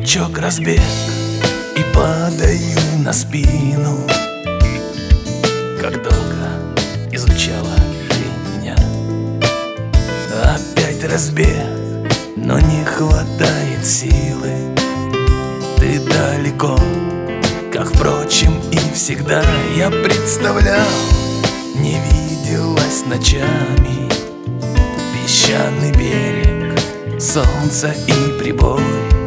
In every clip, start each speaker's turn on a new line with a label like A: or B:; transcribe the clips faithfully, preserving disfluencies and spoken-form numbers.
A: скачок, разбег, и падаю на спину. Как долго изучала ты меня. Опять разбег, но не хватает силы. Ты далеко, как, впрочем, и всегда. Я представлял, не виделась ночами. Песчаный берег, солнце и прибой.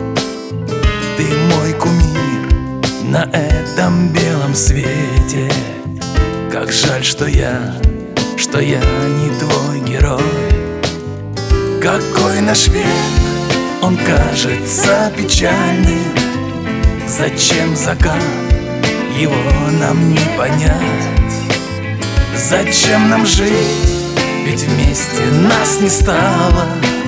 A: Ты мой кумир на этом белом свете. Как жаль, что я, что я не твой герой. Какой наш век, он кажется печальным. Зачем закат, его нам не понять. Зачем нам жить, ведь вместе нас не стало.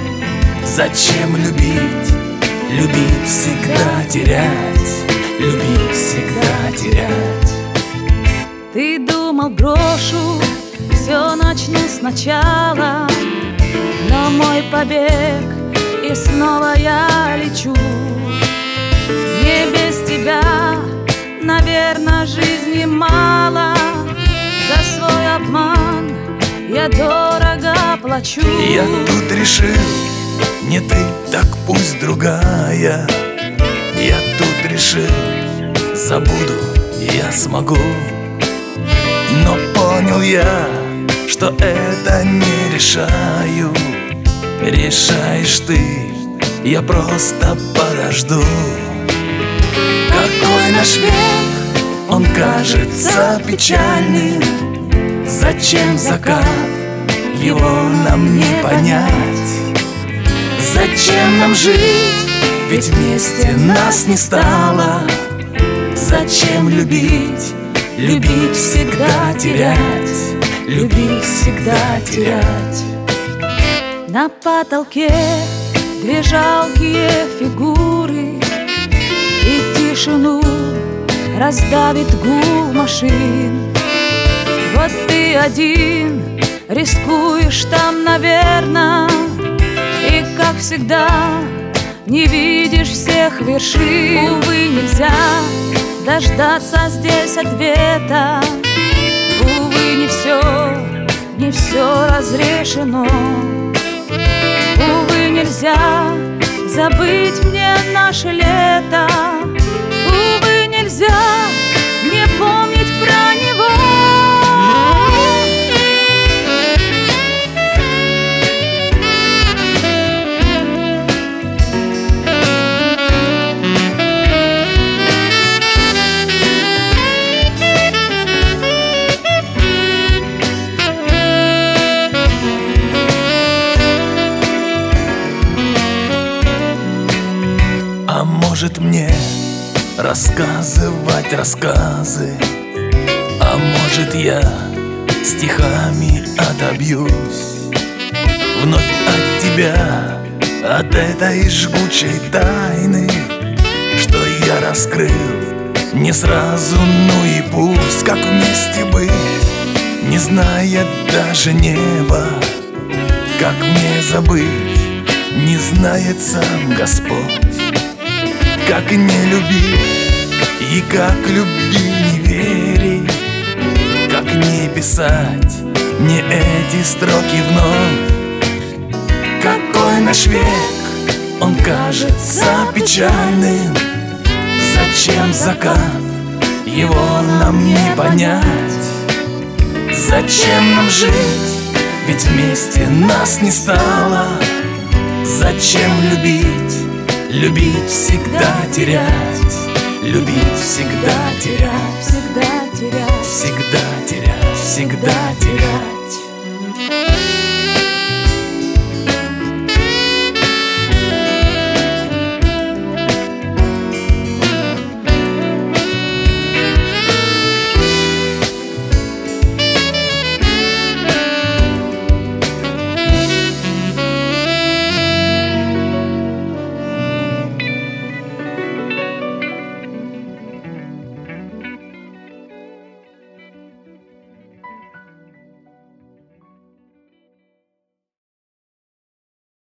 A: Зачем любить, любить всегда терять, любить всегда терять.
B: Ты думал, брошу, все начну сначала, но мой побег, и снова я лечу. Не без тебя, наверное, жизни мало. За свой обман я дорого плачу.
A: Я тут решил, не ты, так пусть другая. Я тут решил, забуду я смогу. Но понял я, что это не решаю. Решаешь ты, я просто подожду. Какой наш век, он кажется печальным. Зачем закат, его нам не понять. Зачем нам жить, ведь вместе нас не стало. Зачем любить, любить всегда терять, любить всегда терять.
B: На потолке две жалкие фигуры, и тишину раздавит гул машин. Вот ты один рискуешь там, наверно, и, как всегда, не видишь всех вершин. Увы, нельзя дождаться здесь ответа. Увы, не все, не все разрешено. Увы, нельзя забыть мне наше лето. Увы, нельзя не помнить про него.
A: А может мне рассказывать рассказы, а может я стихами отобьюсь вновь от тебя, от этой жгучей тайны, что я раскрыл не сразу. Ну и пусть, как вместе быть, не зная даже неба. Как мне забыть, не знает сам Господь. Как не любить и как любви не верить. Как не писать мне эти строки вновь. Какой наш век, он кажется печальным. Зачем закат, его нам не понять. Зачем нам жить, ведь вместе нас не стало. Зачем любить, любить всегда терять, любить всегда терять,
B: Всегда терять,
A: всегда терять, всегда терять.